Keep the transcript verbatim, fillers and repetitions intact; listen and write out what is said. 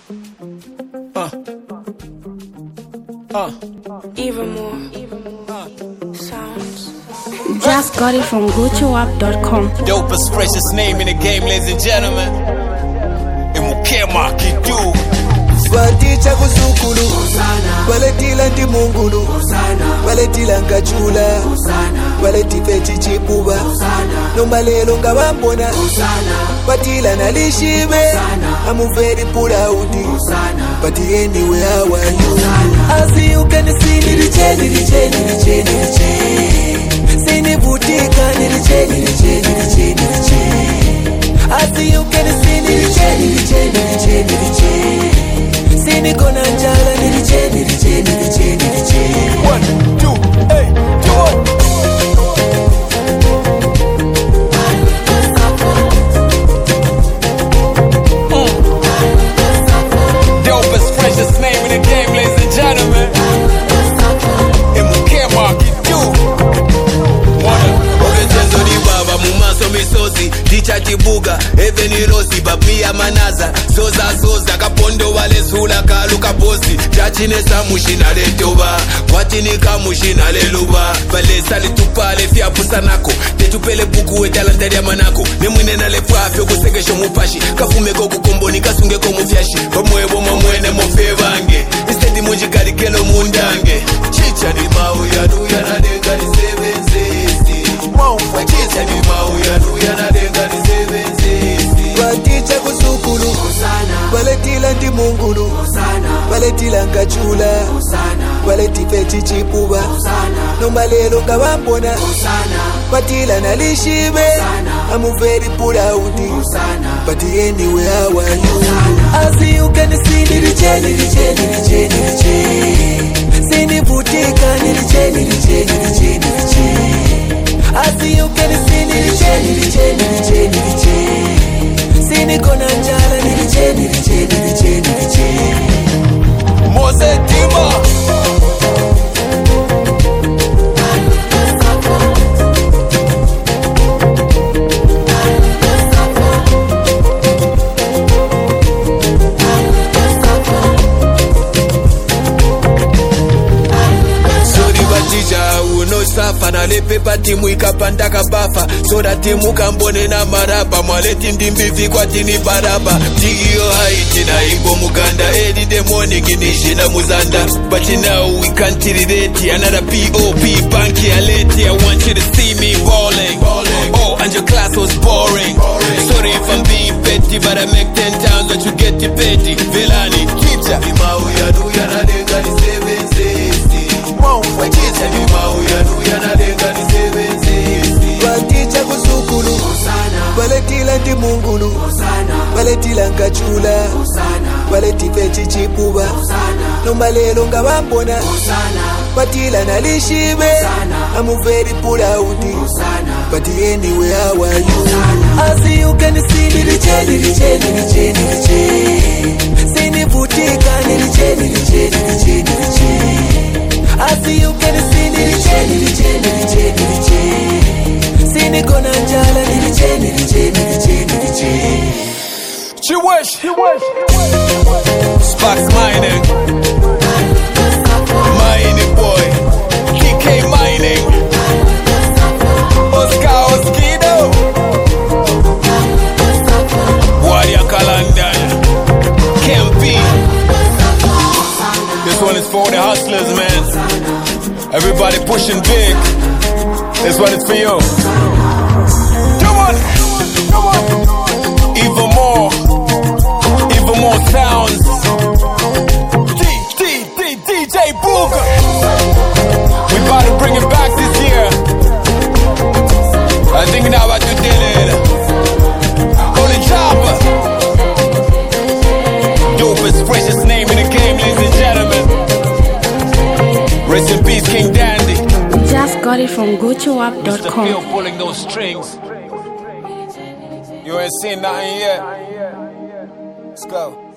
Uh. Uh. Even more. Sounds. Just got it from go to app dot com. Dopest, freshest name in the game, ladies and gentlemen. Imukema Kidu. Swaticha kuzukulu Waletila ndi mungulu Waletila nkachula Waletife chichipuba Nombalelo nga wambona Watila nalishibe I'm very proud But anyway how are you I see you can see me riche, riche, riche, riche Sini butika ni riche, riche, riche, riche I see you can see me riche, riche, riche, riche Sini kona njala niliche, niliche, niliche, niliche One, two, hey, two, one. Mm. Dopest, freshest name in the game, ladies and gentlemen. Imukema Kidu. Ogezenzo ni baba mumaso misozi Dicha tibuga, eveni rosi Babia manaza, soza soza Kapondo wale sula kaluka bosi Chachine sa mushina le toba Watini ka mushina le luba Bale sali tupale fia pusanako Tetupele buku we talantari ya manako Nemwine na le fwafyo kusekesho mupashi Kafume koku komboni kasunge komu fyashi Kamwebo mamwene mofevange Istedi munjikari kelo mundange Chicha ni mau ya nuya na denga ni seven sixty Chicha ni mau ya nuya na denga ni seven sixty Waticha kusukulu Waletila ndi mungulu Waletila nkachula Waletife chichipuba Nombalelo nga wambona Watila nalishibe I'm very proud But anyway how are you I see you can see niliche, niliche, niliche, niliche Sini butika niliche, niliche, niliche, niliche I see you can see niliche, niliche, niliche, niliche Sini kona njala niliche, niliche, niliche, niliche Mose Tima. Safa na lepepa timu ikapanda kabafa Soda timu kambone na maraba Mwaleti ndimbivi kwa tini baraba Tigio haiti na ingo muganda Edi demoni ginishi na muzanda But you know we can't relate Another P O P banky aleti I want you to see me balling, balling. Oh and your class was boring, boring. Sorry if I'm being petty But I make ten times what you get to petty Vilani, Kicha Imau ya nuya na denga ni seven sixty Wachicha ni mau ya nuya na denga ni seven sixty Waticha kusukulu Waletila ndi mungulu Waletila nkachula Waletife chichipuba Nombalelo nga wambona Watila nalishibe I'm very proud But anyway how are you I see you can see niliche, niliche, niliche, niliche Sini butika niliche, niliche, niliche, niliche I see you can see niliche, niliche, niliche, niliche Sini kona njala niliche, niliche, niliche, niliche She wish, she wish Sparks Mining Mining boy K K Mining Oscar Oskido Wadia Kalandana Kempi This one is for the hustlers, man. Everybody pushing big. This one is for you. Come on, come on. Even more, even more sounds. D D D DJ Booger. We about to bring it back this year. I think now about to deal it. Holy Chopper. Dopest, freshest name in the game, ladies and gentlemen. Rest in peace, King Dandy. Just got it from go to app dot com. Still pulling those strings. You ain't seen nothing yet. Let's go.